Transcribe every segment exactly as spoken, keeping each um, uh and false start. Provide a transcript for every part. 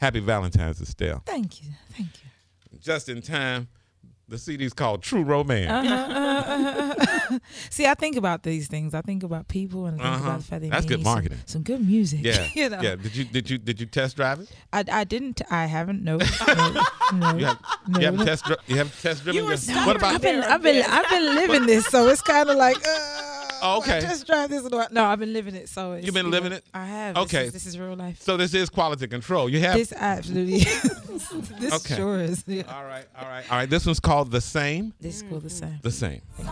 Happy Valentine's, Estelle. Thank you. Thank you. Just in time. The C D's called True Romance. Uh-huh, uh-huh, uh-huh. See, I think about these things. I think about people and I think Uh-huh. about the fact they That's made good marketing. Some, some good music. Yeah, you know? yeah. Did you did you did you test drive it? I, I didn't. I haven't. No. No. no, You have no. you haven't test dri- you haven't test driven. You were your- stuck what about? I've been, I've been, I've been living this, so it's kind of like, uh, Oh, okay. Just drive this. Or no, I've been living it, so it's, You've been you living know, it? I have. Okay. This is, this is real life. So this is quality control. You have. This absolutely. this Okay. sure is. Yeah. All right, all right, all right. This one's called The Same. This is cool. The same. The Same. If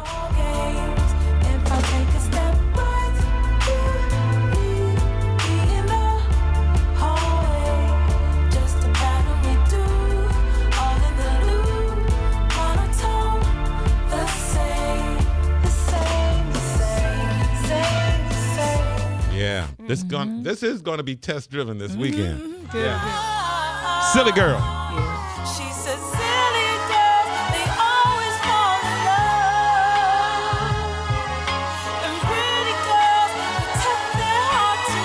I take a step back, you be in the hallway. Just a pattern we do, all in the loop, monotone. The same, the same, the same, same, the same. Yeah. This gon' This is going to be test driven this weekend. Good, Yeah. Silly Girl. She said, silly girls, they always fall in love. And pretty girls protect their heart too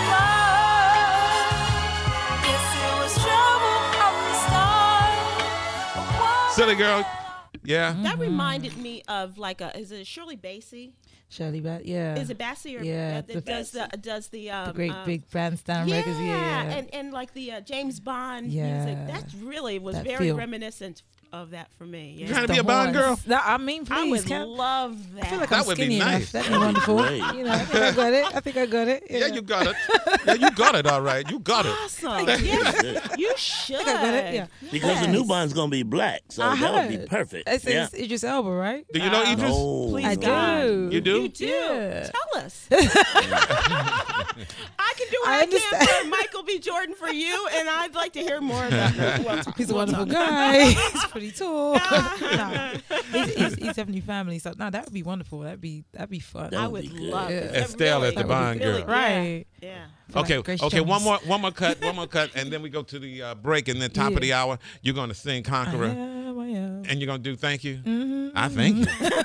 much. Guess it was trouble from the start. But Silly Girl. Yeah. That reminded me of like a, is it Shirley Bassey? Shirley Bassey. Yeah. Is it Bassey or Yeah, that, that the- does the does the um, the great um, big bandstand yeah, records? Yeah. yeah. and and like the uh, James Bond Yeah. music. That really was That very feel. reminiscent of that for me. Yeah. Trying to The be a Bond girl? horns. No, I mean, I please. would Can, love that. I feel like That I'm would be skinny enough. nice. That'd be wonderful. Great. You know, I think I got it. I think I got it. Yeah, know. you got it. Yeah, you got it. All right, you got it. awesome. Yeah, you should. I think I got it. Yeah. Because the Yes. new bond's gonna be black, so I that would be heard. perfect. It's, yeah. it's Idris Elba, right? Do you know Uh, Idris? No. Please I God. do. You do? You do. Yeah. Tell us. I can do what I I, can understand. for Michael B. Jordan for you, and I'd like to hear more about that. We'll talk- He's a we'll wonderful talk. guy. He's pretty tall. no, he's, he's, he's definitely family. So no, that would be wonderful. That'd be that'd be fun. That I would would be good. love it. Yeah. Estelle Really, as the Bond really, girl. Right. Yeah. yeah. Like Okay, Grace okay. One Jones. more, one more cut, one more cut, and then we go to the uh, break, and then top of the Yeah. hour, you're going to sing I Conqueror, am, I am. and you're going to do Thank You. Mhm. I thank you.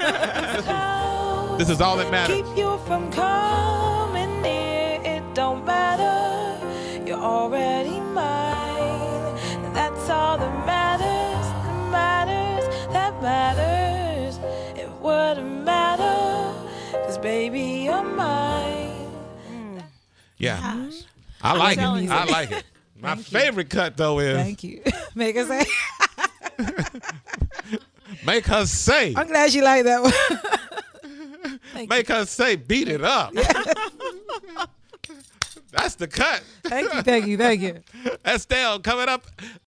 This is all that matters. keep you from coming near. It don't matter. You're already mine. And that's all that matters. That matters. That matters. It wouldn't matter. Cause baby, you're mine. Yeah, I like it. telling you. I like it. My Thank you. favorite cut though is Thank you. Make her say. make her say, I'm glad you like that one. Thank make her say, beat it up. That's the cut. Thank you. Thank you. Thank you. Estelle coming up